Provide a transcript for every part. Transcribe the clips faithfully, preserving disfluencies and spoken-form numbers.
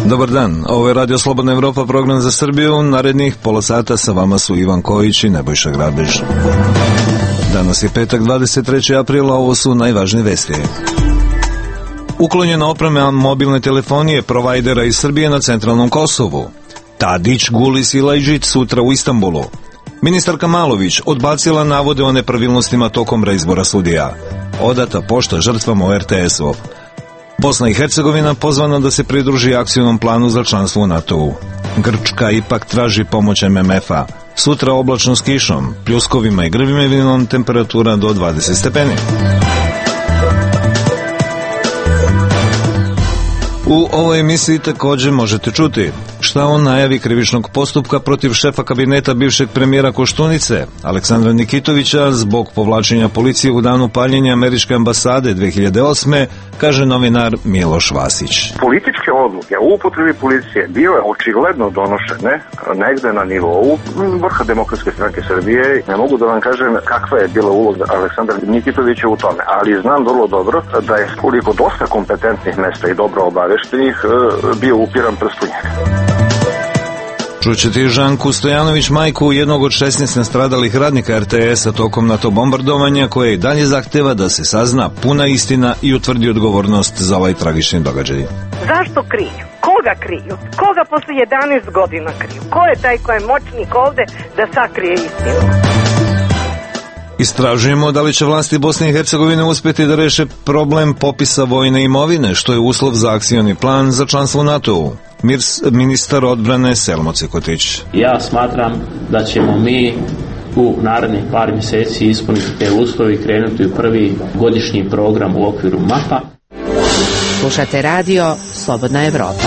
Dobar dan, ovo je Radio Slobodna Evropa, program za Srbiju. Narednih pola sata sa vama su Ivan Kojić i Nebojša Grabež. Danas je petak, dvadeset trećeg aprila, ovo su najvažnije vesti. Uklonjena oprema mobilne telefonije provajdera iz Srbije na centralnom Kosovu. Tadić, Gulis i Lajđić sutra u Istanbulu. Ministarka Malović odbacila navode o nepravilnostima tokom reizbora sudija. Odata pošta žrtvama u er te esu. Bosna i Hercegovina pozvana da se pridruži akcijnom planu za članstvo u NATO-u. Grčka ipak traži pomoć em em ef-a. Sutra oblačno s kišom, pljuskovima i grmivinom, temperatura do dvadeset stepeni. U ovoj emisiji također možete čuti šta on najavi krivičnog postupka protiv šefa kabineta bivšeg premijera Koštunice, Aleksandra Nikitovića, zbog povlačenja policije u danu paljenja američke ambasade dve hiljade osme, kaže novinar Miloš Vasić. Političke odluke o upotrebi policije bio je očigledno donošene negde na nivou vrha Demokratske stranke Srbije. Ne mogu da vam kažem kakva je bila uloga Aleksandra Nikitovića u tome, ali znam vrlo dobro da je koliko dosta kompetentnih mesta i dobro obaveštenih bio upiran prst u njega. Čućete i Žanku Stojanović, majku jednog od šesnaest nastradalih radnika er te esa tokom NATO bombardovanja, koje i dalje zahteva da se sazna puna istina i utvrdi odgovornost za ovaj tragični događaj. Zašto kriju? Koga kriju? Koga posle jedanaest godina kriju? Ko je taj ko je moćnik ovde da sakrije istinu? Istražujemo da li će vlasti Bosne i Hercegovine uspjeti da reše problem popisa vojne imovine, što je uslov za akcioni plan za članstvo u NATO-u. Ministar odbrane Selmo Cikotić. Ja smatram da ćemo mi u narednih par mjeseci ispuniti te uslove i krenuti u prvi godišnji program u okviru mapa. Slušate radio Slobodna Evropa.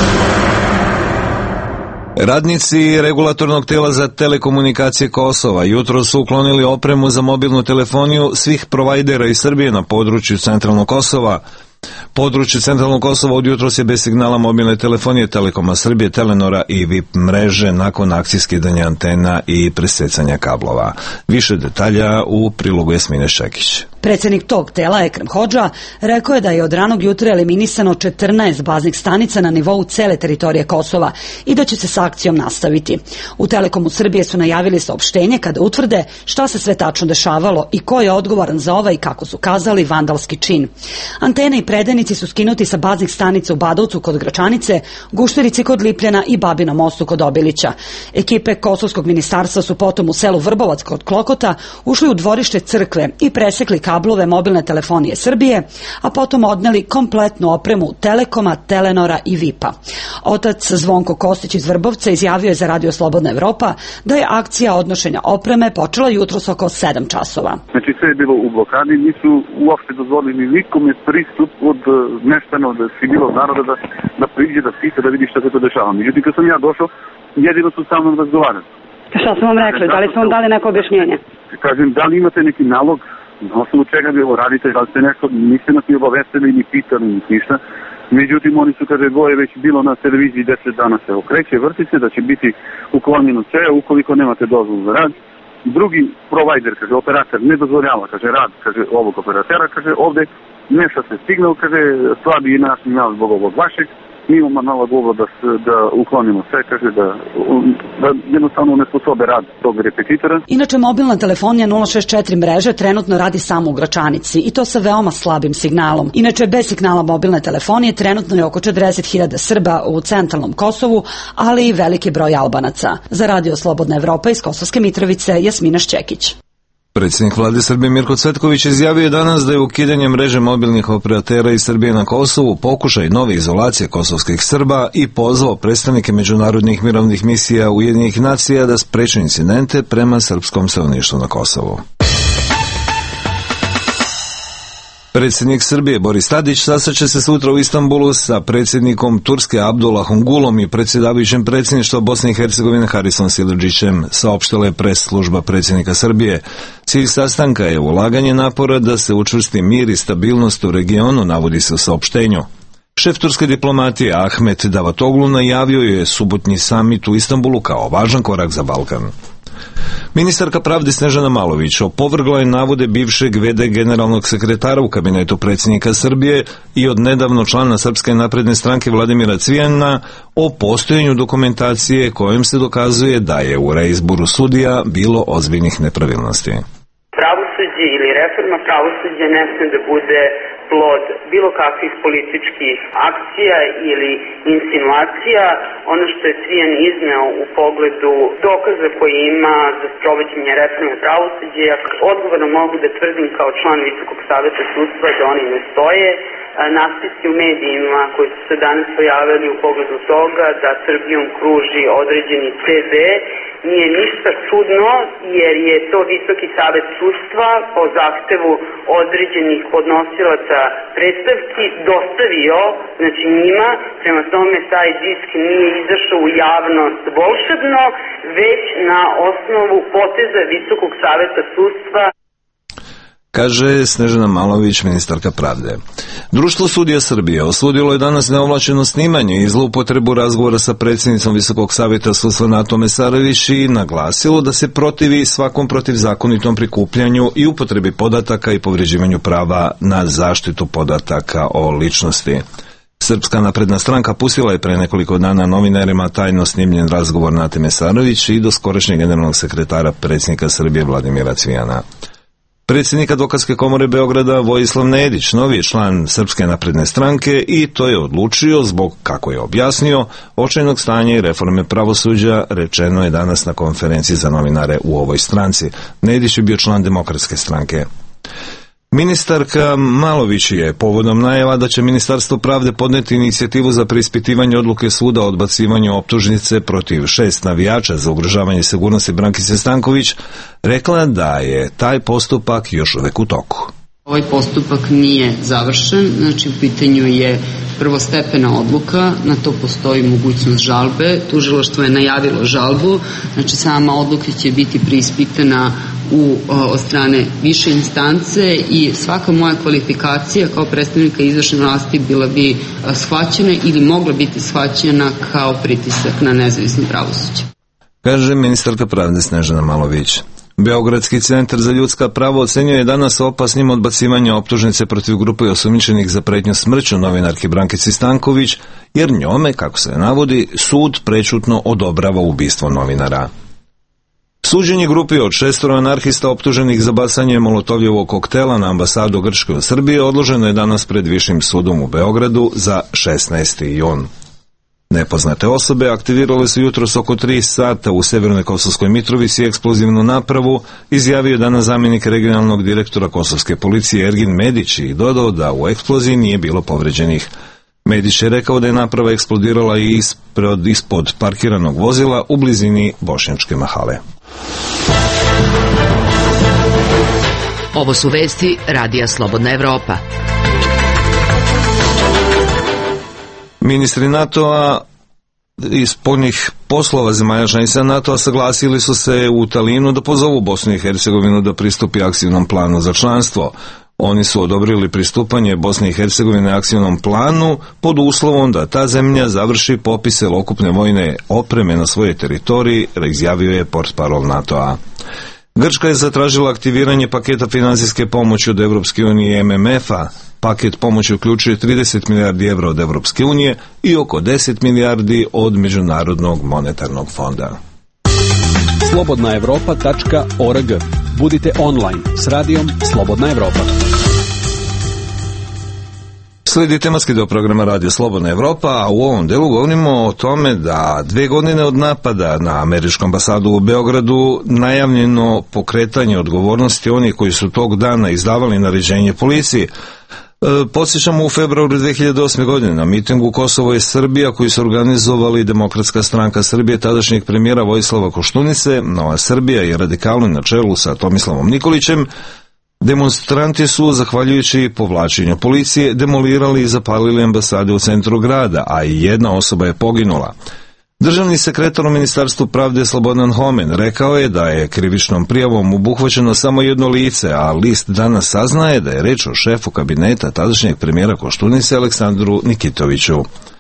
Radnici regulatornog tela za telekomunikacije Kosova jutro su uklonili opremu za mobilnu telefoniju svih provajdera iz Srbije na području centralnog Kosova. Područje centralnog Kosova od jutros je bez signala mobilne telefonije Telekoma Srbije, Telenora i V I P mreže nakon akcije skidanja antena i presecanja kablova. Više detalja u prilogu Jasmine Šekić. Predsjednik tog tela, Ekrem Hodža, rekao je da je od ranog jutra eliminisano četrnaest baznih stanica na nivou cele teritorije Kosova i da će se s akcijom nastaviti. U Telekomu Srbije su najavili saopštenje kada utvrde šta se sve tačno dešavalo i ko je odgovoran za ovaj, kako su kazali, vandalski čin. Antene i predajnici su skinuti sa baznih stanica u Badovcu kod Gračanice, Gušterici kod Lipljana i Babinom mostu kod Obilića. Ekipe Kosovskog ministarstva su potom u selu Vrbovac kod Klokota ušli u dvorište crkve i presekli kablove mobilne telefonije Srbije, a potom odneli kompletnu opremu Telekoma, Telenora i V I P-a. Otac Zvonko Kostić iz Vrbovca izjavio je za Radio Slobodna Evropa da je akcija odnošenja opreme počela jutros oko sedam časova. Znači sve je bilo u blokadi, nisu uopšte dozvolili nikome pristup od mještana, od civilnog naroda da, da priđe, da pita, da vidi šta se to dešava. Međutim, kad sam ja došao, jedino su sa mnom razgovarali. Šta su vam rekli? Da li su vam dali neko objašnjenje? Kažem, da li imate neki nalog, na osnovu čega bi ovo radite, da li ste nešto, niste nas ni obavestili, ni pitali, ni ništa. Međutim, oni su, kaže, dvoje već bilo na televiziji deset dana se okreće, vrti se, da će biti uklonjeno sve, ukoliko nemate dozvolu za rad. Drugi provajder, kaže, operator ne dozvoljava, kaže, rad, kaže, ovog operatera, kaže, ovde meša se signal, kaže, slabi je naš signal zbog ovog vašeg, mi imamo nalog ovo da, da uklonimo sve, kaže, da, da jednostavno ne sposobe rad tog repetitora. Inače, mobilna telefonija nula šezdeset četiri mreže trenutno radi samo u Gračanici i to sa veoma slabim signalom. Inače, bez signala mobilne telefonije trenutno je oko četrdeset hiljada Srba u centralnom Kosovu, ali i veliki broj Albanaca. Za Radio Slobodna Evropa iz Kosovske Mitrovice, Jasmina Šćekić. Predsjednik vlade Srbije Mirko Cvetković izjavio je danas da je ukidanje mreže mobilnih operatera iz Srbije na Kosovu pokušaj nove izolacije kosovskih Srba i pozvao predstavnike međunarodnih mirovnih misija Ujedinjenih nacija da spreče incidente prema srpskom stanovništvu na Kosovu. Predsjednik Srbije Boris Tadić sastaće se sutra u Istanbulu sa predsjednikom Turske Abdullahom Gulom i predsjedavajućem predsjedništva Bosne i Hercegovine Harisom Siledžićem, saopštila je pres služba predsjednika Srbije. Cilj sastanka je ulaganje napora da se učvrsti mir i stabilnost u regionu, navodi se u saopštenju. Šef turske diplomatije Ahmet Davatoglu najavio je subotnji samit u Istanbulu kao važan korak za Balkan. Ministarka pravde Snežana Malović opovrgla je navode bivšeg ve de generalnog sekretara u kabinetu predsjednika Srbije i od nedavno člana Srpske napredne stranke Vladimira Cvijana o postojanju dokumentacije kojom se dokazuje da je u reizboru sudija bilo ozbiljnih nepravilnosti. Pravosuđe ili reforma pravosuđa ne sme da bude plod bilo kakvih političkih akcija ili insinuacija. Ono što je Cvijan izneo u pogledu dokaza koje ima za sprovođenje reforme pravosuđa, ja odgovorno mogu da tvrdim kao član Visokog saveta sudstva da oni ne stoje. Natpisi u medijima koji su se danas pojavili u pogledu toga da Srbijom kruži određeni ce de nije ništa čudno, jer je to Visoki savet sudstva po zahtevu određenih podnosilaca predstavki dostavio, znači njima, prema tome taj disk nije izašao u javnost volšebno, već na osnovu poteza Visokog saveta sudstva. Kaže Snežana Malović, ministarka pravde. Društvo sudija Srbije osudilo je danas neovlašćeno snimanje i zloupotrebu razgovora sa predsjednicom Visokog saveta sudstva Natom Mesarović i naglasilo da se protivi svakom protivzakonitom prikupljanju i upotrebi podataka i povređivanju prava na zaštitu podataka o ličnosti. Srpska napredna stranka pustila je pre nekoliko dana novinarima tajno snimljen razgovor Nate Mesarović i doskorašnjeg generalnog sekretara predsjednika Srbije Vladimira Cvijana. Predsjednik Advokatske komore Beograda Vojislav Nedić, novi je član Srpske napredne stranke i to je odlučio zbog, kako je objasnio, očajnog stanja i reforme pravosuđa, rečeno je danas na konferenciji za novinare u ovoj stranci. Nedić je bio član Demokratske stranke. Ministarka Malović je povodom najava da će Ministarstvo pravde podneti inicijativu za preispitivanje odluke suda o odbacivanju optužnice protiv šest navijača za ugrožavanje sigurnosti Brankice Stanković rekla da je taj postupak još uvek u toku. Ovaj postupak nije završen, znači u pitanju je prvostepena odluka, na to postoji mogućnost žalbe, tužilaštvo je najavilo žalbu, znači sama odluka će biti preispitana u, od strane više instance i svaka moja kvalifikacija kao predstavnika izvršne vlasti bila bi shvaćena ili mogla biti shvaćena kao pritisak na nezavisno pravosuđe. Kaže ministarka pravde Snežana Malović. Beogradski centar za ljudska prava ocenjuje danas opasnim odbacivanje optužnice protiv grupe osumnjičenih za pretnju smrću novinarki Brankici Stanković, jer njome, kako se navodi, sud prečutno odobrava ubistvo novinara. Suđenje grupi od šestoro anarhista optuženih za bacanje molotovljevog koktela na ambasadu Grčke u Srbiji odloženo je danas pred Višim sudom u Beogradu za šesnaesti jun. Nepoznate osobe aktivirale su jutros oko tri sata u Severnoj Kosovskoj Mitrovici eksplozivnu napravu, izjavio je danas zamjenik regionalnog direktora kosovske policije Ergin Medić i dodao da u eksploziji nije bilo povređenih. Medić je rekao da je naprava eksplodirala i ispred, ispod parkiranog vozila u blizini Bošnjačke Mahale. Ovo su vesti Radija Slobodna Evropa. Ministri NATO-a iz spoljnih poslova zemalja članica NATO-a saglasili su se u Talinu da pozovu Bosnu i Hercegovinu da pristupi akcijnom planu za članstvo. Oni su odobrili pristupanje Bosne i Hercegovine akcijnom planu pod uslovom da ta zemlja završi popis celokupne vojne opreme na svojoj teritoriji, izjavio je portparol NATO-a. Grčka je zatražila aktiviranje paketa finansijske pomoći od Evropske unije i em em ef-a. Paket pomoći uključuje trideset milijardi evra od Evropske unije i oko deset milijardi od Međunarodnog monetarnog fonda. slobodna evropa tačka org. Budite online s radijom Slobodna Evropa. Slijedi tematski deo programa Radio Slobodna Evropa, a u ovom delu govorimo o tome da dve godine od napada na američku ambasadu u Beogradu najavljeno pokretanje odgovornosti onih koji su tog dana izdavali naređenje policiji. Podsjećamo u februaru dve hiljade osme. godine na mitingu Kosovo je Srbija koji su organizovali Demokratska stranka Srbije tadašnjeg premijera Vojislava Koštunice, Nova Srbija i radikalno na čelu sa Tomislavom Nikolićem. Demonstranti su, zahvaljujući povlačenju policije, demolirali i zapalili ambasade u centru grada, a i jedna osoba je poginula. Državni sekretar u Ministarstvu pravde Slobodan Homen rekao je da je krivičnom prijavom obuhvaćeno samo jedno lice, a list danas saznaje da je reč o šefu kabineta tadašnjeg premijera Koštunice Aleksandru Nikitoviću.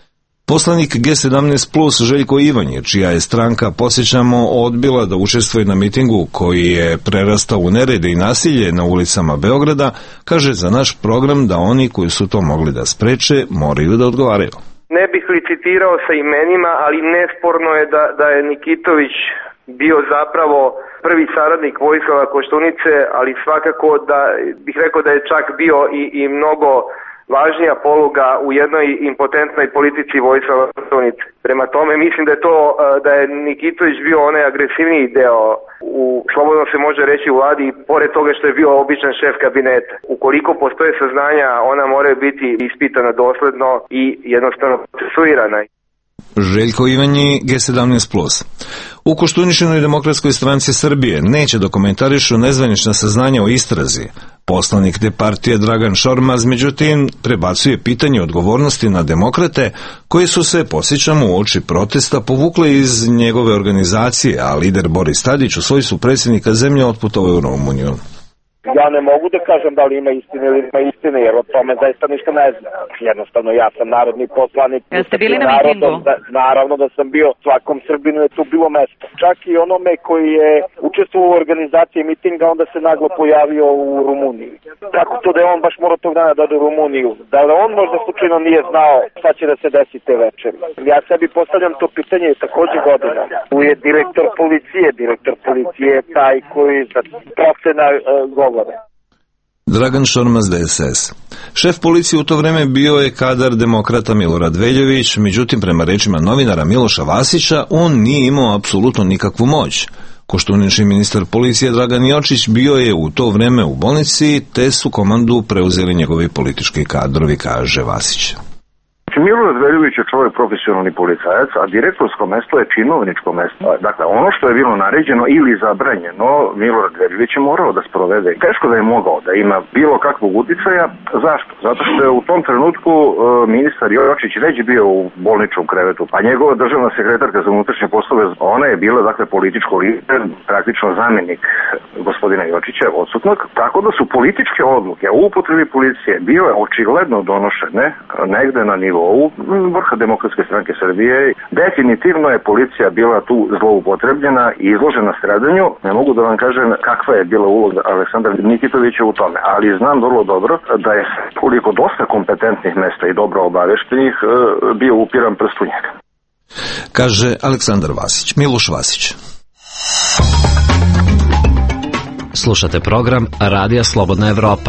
Poslanik G sedamnaest plus Željko Ivanjić, čija je stranka, podsjećamo, odbila da učestvuje na mitingu koji je prerastao u nerede i nasilje na ulicama Beograda, kaže za naš program da oni koji su to mogli da spreče moraju da odgovaraju. Ne bih licitirao sa imenima, ali nesporno je da, da je Nikitović bio zapravo prvi saradnik Vojislava Koštunice, ali svakako da bih rekao da je čak bio i, i mnogo važnija poluga u jednoj impotentnoj politici Vojislava Koštunice. Prema tome mislim da je to, da je Nikitović bio onaj agresivniji deo u, slobodno se može reći, u vladi, pored toga što je bio običan šef kabineta. Ukoliko postoje saznanja, ona moraju biti ispitana dosledno i jednostavno procesuirana. Željko Ivanji, G sedamnaest plus. U Koštuničinoj demokratskoj stranci Srbije neće da komentarišu nezvanična saznanja o istrazi. Poslanik te partije Dragan Šormaz, međutim, prebacuje pitanje odgovornosti na demokrate, koji su se, podsjećamo, u oči protesta povukle iz njegove organizacije, a lider Boris Tadić u svojstvu predsjednika zemlje otputovao u Rumuniju. Ja ne mogu da kažem da li ima istine ili ima istine, jer o tome zaista ništa ne znam. Jednostavno, ja sam narodni poslanik. Jeste bili na mitingu? Da, naravno da sam bio, svakom Srbinu je tu bilo mesto. Čak i onome koji je učestvovao u organizaciji mitinga, onda se naglo pojavio u Rumuniji. Kako to da je on baš morao tog dana da ode u Rumuniju? Da li on možda slučajno nije znao šta će da se desi te večeri? Ja sebi postavljam to pitanje takođe godinama. Tu je direktor policije, direktor policije je taj koji za procena uh, govora. Dragan Šormaz, D S S. Šef policije u to vreme bio je kadar demokrata Milorad Veljović, međutim, prema rečima novinara Miloša Vasića, on nije imao apsolutno nikakvu moć. Koštunični ministar policije Dragan Jočić bio je u to vreme u bolnici, te su komandu preuzeli njegovi politički kadrovi, kaže Vasić. Milorad Veljović je čovjek profesionalni policajac, a direktorsko mesto je činovničko mesto. Dakle, ono što je bilo naređeno ili zabranjeno, Milorad Veljović je morao da sprovede. Teško da je mogao da ima bilo kakvog uticaja. Zašto? Zato što je u tom trenutku e, ministar Jočić već bio u bolničkom krevetu, a njegova državna sekretarka za unutrašnje poslove, ona je bila, dakle, političko lider, praktično zamjenik gospodina Jočića, odsutnog. Tako da su političke odluke o upotrebi policije bile očigledno donošene negde na nivou vrha Demokratske stranke Srbije. Definitivno je policija bila tu zloupotrebljena i izložena stradanju. Ne mogu da vam kažem kakva je bila uloga Aleksandra Nikitovića u tome, ali znam vrlo dobro da je koliko dosta kompetentnih mesta i dobro obaveštenih bio upiran prst u njega. Kaže Aleksandar Vasić, Miloš Vasić. Slušate program Radija Slobodna Evropa.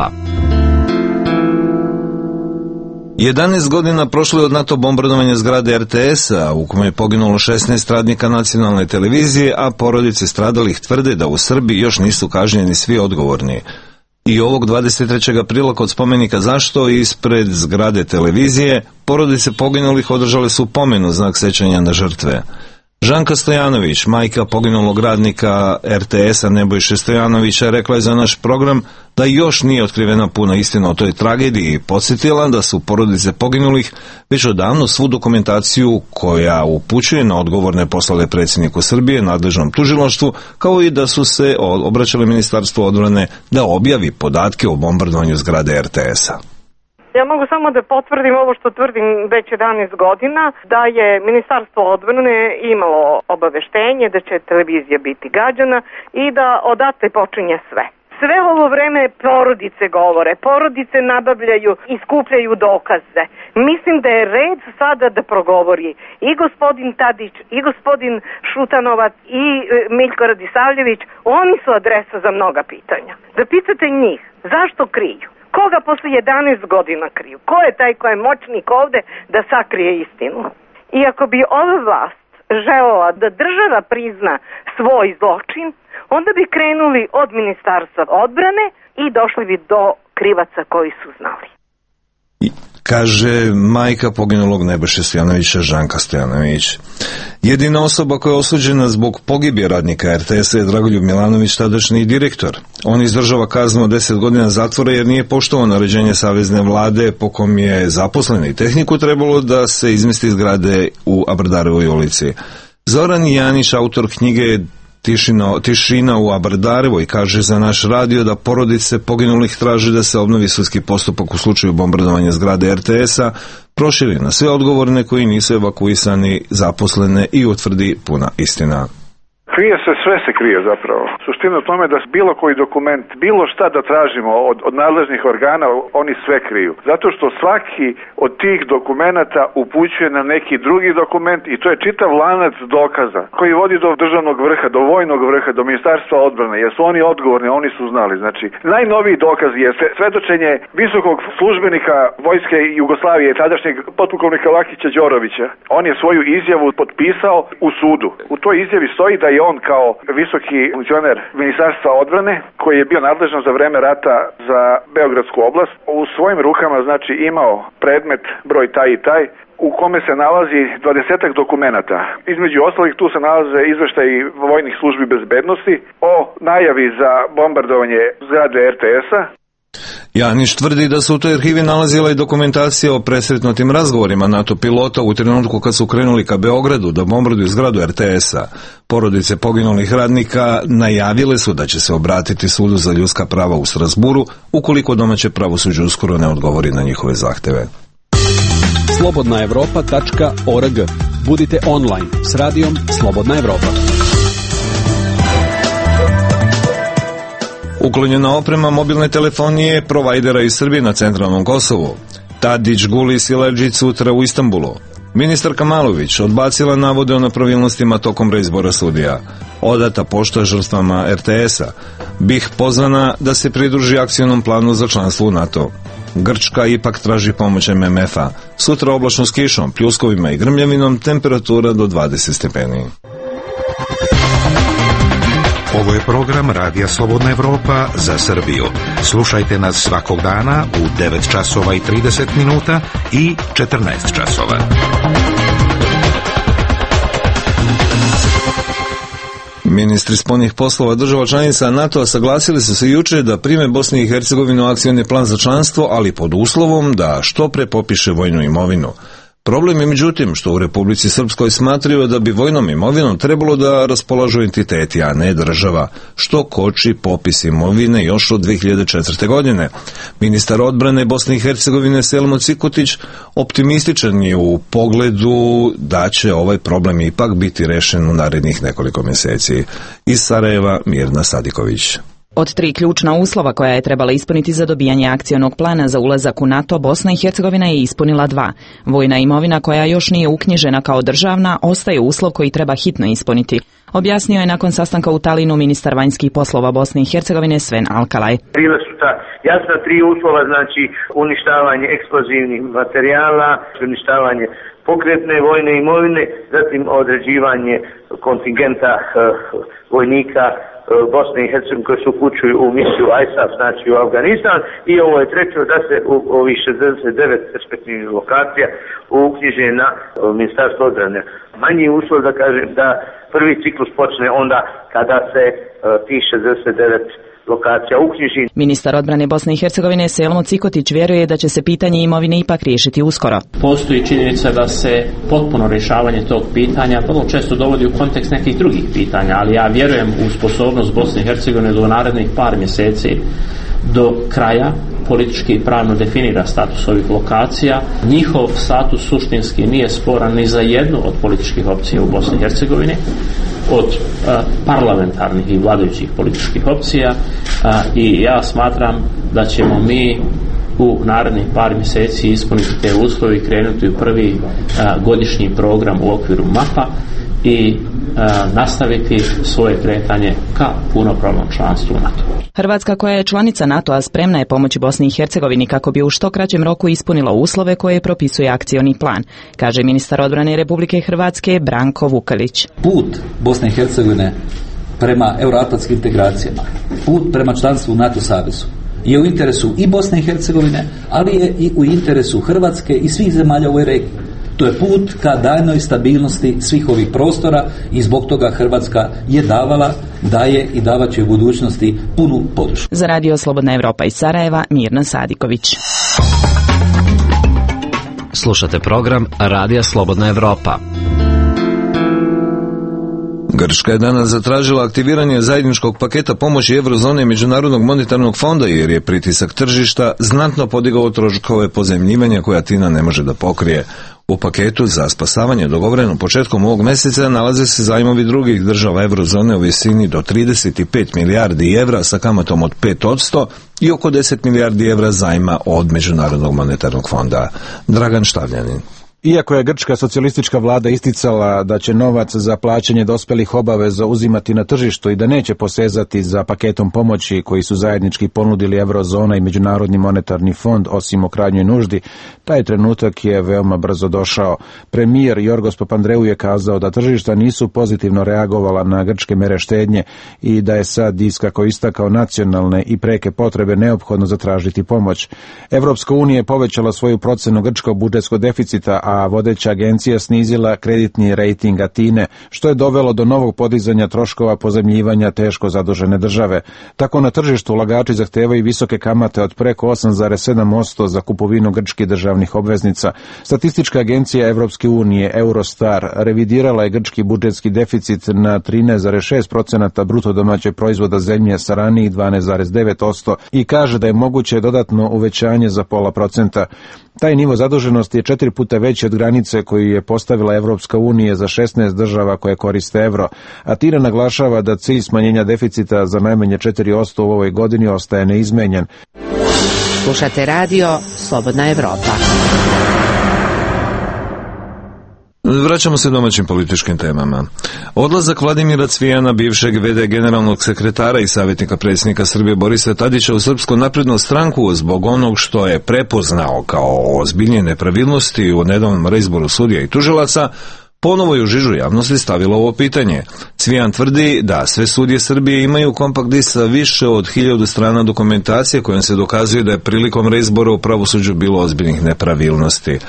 jedanaest godina prošlo je od NATO bombardovanja zgrade R T S-a, u kome je poginulo šesnaest radnika nacionalne televizije, a porodice stradalih tvrde da u Srbiji još nisu kažnjeni svi odgovorni. I ovog dvadeset trećeg aprila kod spomenika Zašto ispred zgrade televizije porodice poginulih održale su pomenu znak sećanja na žrtve. Žanka Stojanović, majka poginulog radnika R T S-a Nebojše Stojanovića, rekla je za naš program da još nije otkrivena puna istina o toj tragediji i podsjetila da su porodice poginulih već odavno svu dokumentaciju koja upućuje na odgovorne poslale predsjedniku Srbije, nadležnom tužilaštvu, kao i da su se obraćale Ministarstvu odbrane da objavi podatke o bombardovanju zgrade R T S-a. Ja mogu samo da potvrdim ovo što tvrdim već jedanaest godina, da je Ministarstvo odbrane imalo obaveštenje da će televizija biti gađana i da odatle počinje sve. Sve ovo vreme porodice govore, porodice nabavljaju i skupljaju dokaze. Mislim da je red sada da progovori i gospodin Tadić, i gospodin Šutanovac, i Miljko Radisavljević. Oni su adresa za mnoga pitanja. Zapitate njih, zašto kriju? Koga posle jedanaest godina kriju? Ko je taj ko je moćnik ovde da sakrije istinu? I ako bi ova vlast želela da država prizna svoj zločin, onda bi krenuli od Ministarstva odbrane i došli bi do krivaca koji su znali. Kaže majka poginulog Nebojše Stojanovića, Žanka Stojanović. Jedina osoba koja je osuđena zbog pogibije radnika R T S-a je Dragoljub Milanović, tadašnji direktor. On izdržava kaznu od deset godina zatvora jer nije poštovao naređenje savezne vlade po kom je zaposleni tehniku trebalo da se izmesti iz zgrade u Abrdarevoj ulici. Zoran Janić, autor knjige Tišina, Tišina u Abrdarevoj, kaže za naš radio da porodice poginulih traže da se obnovi sudski postupak u slučaju bombardovanja zgrade R T S-a, proširi na sve odgovorne koji nisu evakuisani, zaposlene i utvrdi puna istina. Krije se, sve se krije zapravo. Suština u tome da bilo koji dokument, bilo šta da tražimo od, od nadležnih organa, oni sve kriju. Zato što svaki od tih dokumenata upućuje na neki drugi dokument i to je čitav lanac dokaza koji vodi do državnog vrha, do vojnog vrha, do ministarstva odbrane. Jer su oni odgovorni, oni su znali. Znači, najnoviji dokaz je svedočenje visokog službenika Vojske Jugoslavije, tadašnjeg potpukovnika Lakića Đorovića. On je svoju izjavu potpisao u sudu. U toj izjavi stoji da je on kao visoki funkcioner Ministarstva odbrane, koji je bio nadležan za vreme rata za Beogradsku oblast, u svojim rukama znači imao predmet broj taj i taj, u kome se nalazi dvadesetak dokumenata. Između ostalih tu se nalaze izveštaji vojnih službi bezbednosti o najavi za bombardovanje zgrade er te es-a. Janić tvrdi da se u toj arhivi nalazila i dokumentacija o presretnutim razgovorima NATO pilota u trenutku kad su krenuli ka Beogradu da bombarduju zgradu er te es-a. Porodice poginulih radnika najavile su da će se obratiti Sudu za ljudska prava u Strasburu ukoliko domaće pravosuđe uskoro ne odgovori na njihove zahteve. slobodna evropa tačka org. Budite online s radijom Slobodna Evropa. Uklonjena oprema mobilne telefonije provajdera iz Srbije na centralnom Kosovu. Tadić, Gulis i Leđić sutra u Istanbulu. Ministarka Malović odbacila navode o nepravilnostima tokom reizbora sudija. Odata pošta žrtvama er te es-a. Bih pozvana da se pridruži akcionom planu za članstvo u NATO. Grčka ipak traži pomoć em em ef-a. Sutra oblačno s kišom, pljuskovima i grmljavinom, temperatura do dvadeset stepeni. Ovo je program Radija Slobodna Evropa za Srbiju. Slušajte nas svakog dana u devet časova i trideset minuta i četrnaest časova. Ministri spoljnih poslova država članica NATO-a saglasili su se juče da prime Bosni i Hercegovinu akcioni plan za članstvo, ali pod uslovom da što pre popiše vojnu imovinu. Problem je međutim što u Republici Srpskoj smatraju da bi vojnom imovinom trebalo da raspolažu entiteti, a ne država, što koči popis imovine još od dve hiljade četvrte. godine. Ministar odbrane Bosne i Hercegovine Selmo Cikotić optimističan je u pogledu da će ovaj problem ipak biti rešen u narednih nekoliko mjeseci. Iz Sarajeva Mirna Sadiković. Od tri ključna uslova koja je trebala ispuniti za dobijanje akcionog plana za ulazak u NATO, Bosna i Hercegovina je ispunila dva. Vojna imovina koja još nije uknjižena kao državna ostaje uslov koji treba hitno ispuniti. Objasnio je nakon sastanka u Talinu ministar vanjskih poslova Bosne i Hercegovine Sven Alkalaj. Bila su ta jasna tri uslova, znači uništavanje eksplozivnih materijala, uništavanje pokretne vojne imovine, zatim određivanje kontingenta uh, vojnika Bosne i Hercegovine koji se upućuju u misiju I S A F, znači u Afganistan, i ovo je treće da se u ovih šezdeset devet perspektivnih lokacija uknjiže na Ministarstvo odbrane. Manji uslov da kažem da prvi ciklus počne onda kada se uh, tih šezdeset devet lokacija uknjiži. Ministar odbrane Bosne i Hercegovine Selmo Cikotić vjeruje da će se pitanje imovine ipak riješiti uskoro. Postoji činjenica da se potpuno rješavanje tog pitanja vrlo često dovodi u kontekst nekih drugih pitanja, ali ja vjerujem u sposobnost Bosne i Hercegovine do narednih par mjeseci do kraja politički i pravno definira status ovih lokacija. Njihov status suštinski nije sporan ni za jednu od političkih opcija u Bosni i Hercegovini, od uh, parlamentarnih i vladajućih političkih opcija, uh, i ja smatram da ćemo mi u narednih par mjeseci ispuniti te uslove i krenuti u prvi uh, godišnji program u okviru mapa i uh, nastaviti svoje kretanje ka punopravnom članstvu u NATO. Hrvatska, koja je članica NATO-a, spremna je pomoći Bosni i Hercegovini kako bi u što kraćem roku ispunila uslove koje propisuje akcioni plan, kaže ministar odbrane Republike Hrvatske Branko Vukelić. Put Bosne i Hercegovine prema euroatlantskim integracijama, put prema članstvu u NATO savezu je u interesu i Bosne i Hercegovine, ali je i u interesu Hrvatske i svih zemalja u ovoj regiji. To je put ka daljnoj stabilnosti svih ovih prostora i zbog toga Hrvatska je davala, daje i davat će u budućnosti punu podršku. Za Radio Slobodna Evropa iz Sarajeva, Mirna Sadiković. Slušate program Radija Slobodna Evropa. Grčka je danas zatražila aktiviranje zajedničkog paketa pomoći Eurozone i Međunarodnog monetarnog fonda jer je pritisak tržišta znatno podigao troškove pozajmljivanja koje Atina ne može da pokrije. U paketu za spasavanje dogovoreno početkom ovog mjeseca nalaze se zajmovi drugih država Eurozone u visini do trideset pet milijardi evra sa kamatom od pet posto i oko deset milijardi evra zajma od Međunarodnog monetarnog fonda. Dragan Štavljanin. Iako je grčka socijalistička vlada isticala da će novac za plaćanje dospelih obaveza uzimati na tržištu i da neće posezati za paketom pomoći koji su zajednički ponudili Eurozona i Međunarodni monetarni fond osim u krajnjoj nuždi, taj trenutak je veoma brzo došao. Premijer Jorgos Papandreou je kazao da tržišta nisu pozitivno reagovala na grčke mere štednje i da je sad iskako istakao nacionalne i preke potrebe neophodno zatražiti pomoć. Evropska unija je povećala svoju procenu grčkog budžetskog deficita, a vodeća agencija snizila kreditni rejting Atine, što je dovelo do novog podizanja troškova pozajmljivanja teško zadužene države. Tako na tržištu ulagači zahtevaju visoke kamate od preko osam zarez sedam posto za kupovinu grčkih državnih obveznica. Statistička agencija Evropske unije Eurostar revidirala je grčki budžetski deficit na trinaest zarez šest posto bruto domaćeg proizvoda zemlje sa ranijih dvanaest zarez devet posto i kaže da je moguće dodatno uvećanje za pola procenta. Taj nivo zaduženosti je četiri puta veći od granice koju je postavila Evropska unija za šesnaest država koje koriste evro. Atina naglašava da cilj smanjenja deficita za najmanje četiri posto u ovoj godini ostaje neizmenjen. Slušate radio Slobodna Evropa. Vraćamo se domaćim političkim temama. Odlazak Vladimira Cvijana, bivšeg ve de generalnog sekretara i savjetnika predsjednika Srbije Borisa Tadića u Srpsku naprednu stranku zbog onog što je prepoznao kao ozbiljnije nepravilnosti u nedavnom reizboru sudija i tužilaca, ponovo je u žižu javnosti stavilo ovo pitanje. Cvijan tvrdi da sve sudije Srbije imaju kompakt disk sa više od hiljadu strana dokumentacije kojom se dokazuje da je prilikom reizbora u pravosuđu bilo ozbiljnih nepravilnosti.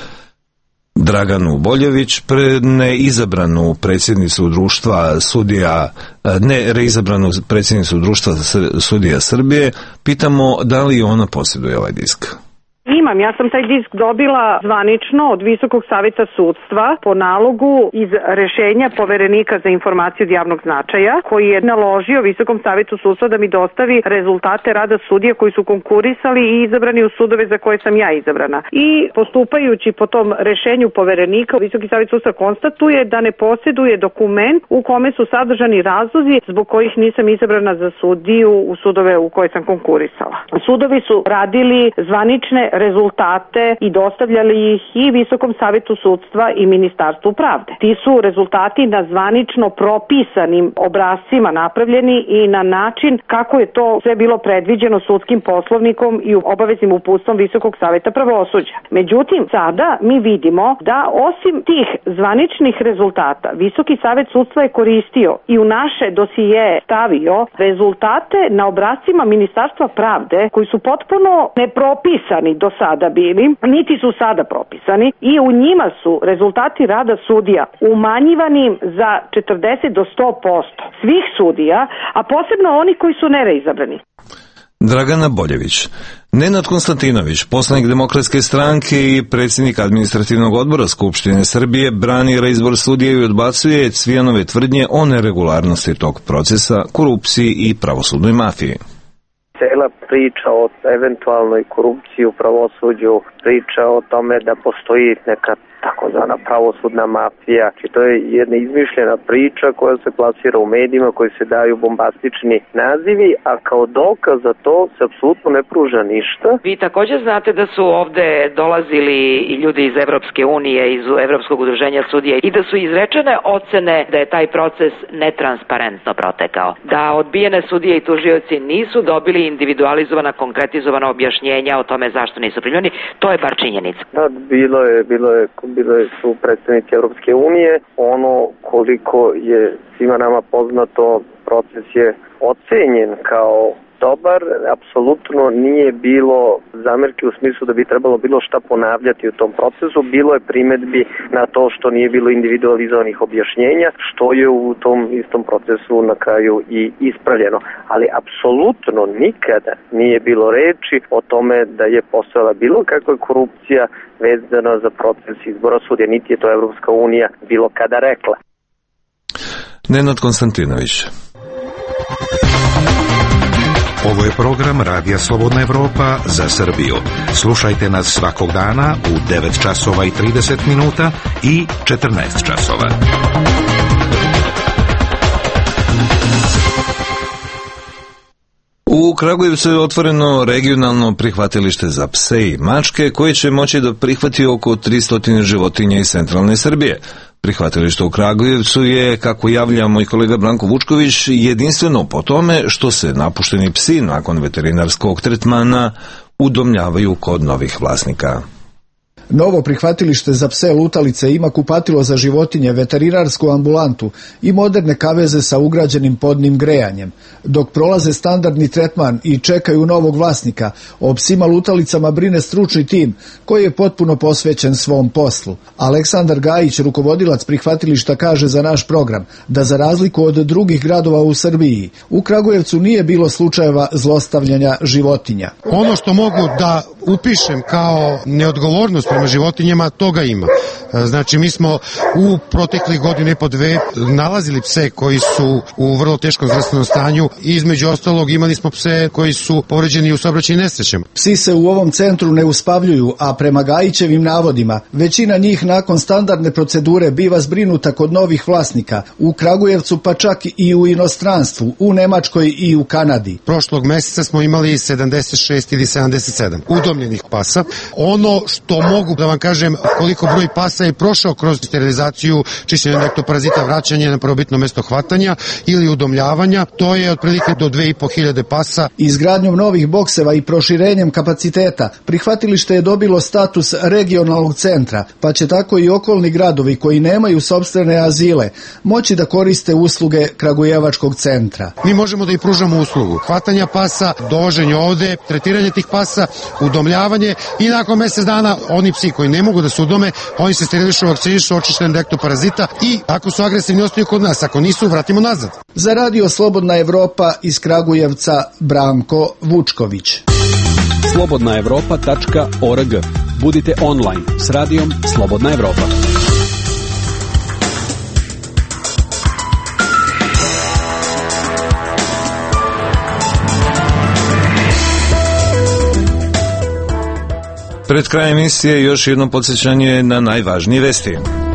Draganu Boljević, pre neizabranu predsjednicu društva sudija, ne reizabranu predsjednicu društva sudija Srbije, pitamo da li ona posjeduje ovaj disk. Imam, ja sam taj disk dobila zvanično od Visokog savjeta sudstva po nalogu iz rešenja poverenika za informaciju od javnog značaja, koji je naložio Visokom savjetu sudstva da mi dostavi rezultate rada sudija koji su konkurisali i izabrani u sudove za koje sam ja izabrana. I postupajući po tom rešenju poverenika, Visoki savjet sudstva konstatuje da ne posjeduje dokument u kome su sadržani razlozi zbog kojih nisam izabrana za sudiju u sudove u koje sam konkurisala. Sudovi su radili zvanične rezultate i dostavljali ih i Visokom savjetu sudstva i Ministarstvu pravde. Ti su rezultati na zvanično propisanim obrascima napravljeni i na način kako je to sve bilo predviđeno sudskim poslovnikom i obaveznim uputstvom Visokog savjeta pravosuđa. Međutim, sada mi vidimo da osim tih zvaničnih rezultata Visoki savjet sudstva je koristio i u naše dosije stavio rezultate na obrascima Ministarstva pravde koji su potpuno nepropisani do sada bili, niti su sada propisani i u njima su rezultati rada sudija umanjivani za četrdeset do sto posto svih sudija, a posebno oni koji su nereizabrani. Dragana Boljević. Nenad Konstantinović, poslanik Demokratske stranke i predsjednik administrativnog odbora Skupštine Srbije, brani reizbor sudija i odbacuje Cvijanove tvrdnje o neregularnosti tog procesa, korupciji i pravosudnoj mafiji. Cela priča o eventualnoj korupciji u pravosuđu, priča o tome da postoji neka takozvana pravosudna mafija. To je jedna izmišljena priča koja se plasira u medijima, koji se daju bombastični nazivi, a kao dokaz za to se apsolutno ne pruža ništa. Vi također znate da su ovde dolazili i ljudi iz Evropske unije, iz Evropskog udruženja sudija i da su izrečene ocene da je taj proces netransparentno protekao. Da odbijene sudije i tužioci nisu dobili individualizovana, konkretizovana objašnjenja o tome zašto nisu primljeni, to je bar činjenica. Da, bilo je, bilo je Bilo su predstavnici Evropske unije. Ono koliko je svima nama poznato, proces je ocenjen kao dobar, apsolutno nije bilo zamerki u smislu da bi trebalo bilo šta ponavljati u tom procesu, bilo je primedbi na to što nije bilo individualizovanih objašnjenja, što je u tom istom procesu na kraju i ispravljeno. Ali apsolutno nikada nije bilo reči o tome da je postojala bilo kakva korupcija vezana za proces izbora sudija, niti je to Evropska unija bilo kada rekla. Nenad Konstantinović. Ovo je program Radija Slobodna Evropa za Srbiju. Slušajte nas svakog dana u devet časova i trideset minuta i četrnaest časova. U Kragujevcu je otvoreno regionalno prihvatilište za pse i mačke koje će moći da prihvati oko tristo životinja iz centralne Srbije. Prihvatilište u Kragujevcu je, kako javlja moj kolega Branko Vučković, jedinstveno po tome što se napušteni psi nakon veterinarskog tretmana udomljavaju kod novih vlasnika. Novo prihvatilište za pse lutalice ima kupatilo za životinje, veterinarsku ambulantu i moderne kaveze sa ugrađenim podnim grejanjem. Dok prolaze standardni tretman i čekaju novog vlasnika, o psima lutalicama brine stručni tim koji je potpuno posvećen svom poslu. Aleksandar Gajić, rukovodilac prihvatilišta, kaže za naš program da za razliku od drugih gradova u Srbiji, u Kragujevcu nije bilo slučajeva zlostavljanja životinja. Ono što mogu da upišem kao neodgovornost prema životinjama, toga ima. Znači, mi smo u proteklih godinu i po dve nalazili pse koji su u vrlo teškom zdravstvenom stanju i između ostalog imali smo pse koji su povređeni u saobraćajnim nesrećama. Psi se u ovom centru ne uspavljuju, a prema Gajićevim navodima, većina njih nakon standardne procedure biva zbrinuta kod novih vlasnika, u Kragujevcu pa čak i u inostranstvu, u Nemačkoj i u Kanadi. Prošlog meseca smo imali sedamdeset šest ili sedamdeset sedam udomljenih pasa. Ono što mogu da vam kažem, koliko broj pasa je prošao kroz sterilizaciju, čišćenje nektoparazita, vraćanje na prvobitno mesto hvatanja ili udomljavanja, to je otprilike do dve i po hiljade pasa. Izgradnjom novih bokseva i proširenjem kapaciteta, prihvatilište je dobilo status regionalnog centra, pa će tako i okolni gradovi koji nemaju sopstvene azile moći da koriste usluge Kragujevačkog centra. Mi možemo da i pružamo uslugu hvatanja pasa, dovoženje ovde, tretiranje tih pasa, udomljavanje i nakon mesec dana oni psi koji ne mogu da se udome, oni se sterilišu, vakcinišu, očišćen dektoparazita i ako su agresivni ostaju kod nas, ako nisu, vratimo nazad. Za Radio Slobodna Evropa iz Kragujevca, Branko Vučković. slobodna evropa tačka org. Budite online s radijom Slobodna Evropa. Pred krajem emisije još jedno podsjećanje na najvažnije vesti.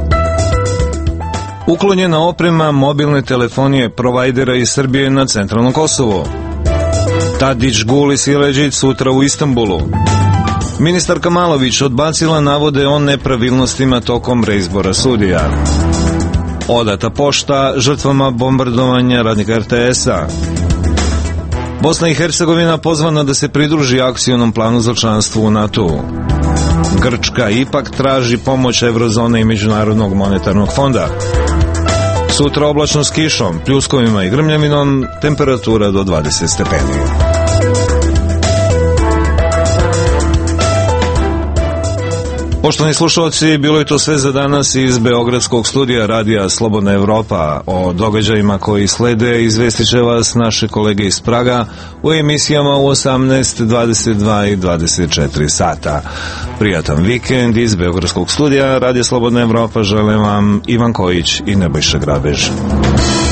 Uklonjena oprema mobilne telefonije provajdera iz Srbije na centralnom Kosovu. Tadić, Gulis i Leđić sutra u Istanbulu. Ministarka Malović odbacila navode o nepravilnostima tokom reizbora sudija. Odata pošta žrtvama bombardovanja radnika er te es-a. Bosna i Hercegovina pozvana da se pridruži akcionom planu za članstvo u NATO-u. Grčka ipak traži pomoć Evrozone i Međunarodnog monetarnog fonda. Sutra oblačno s kišom, pljuskovima i grmljavinom, temperatura do dvadeset stepeni. Poštovani slušalci, bilo je to sve za danas iz Beogradskog studija Radija Slobodna Evropa. O događajima koji slede izvestit će vas naše kolege iz Praga u emisijama u osamnaest, dvadeset dva i dvadeset četiri sata. Prijatan vikend iz Beogradskog studija Radija Slobodna Evropa žele vam Ivan Kojić i Nebojša Grabež.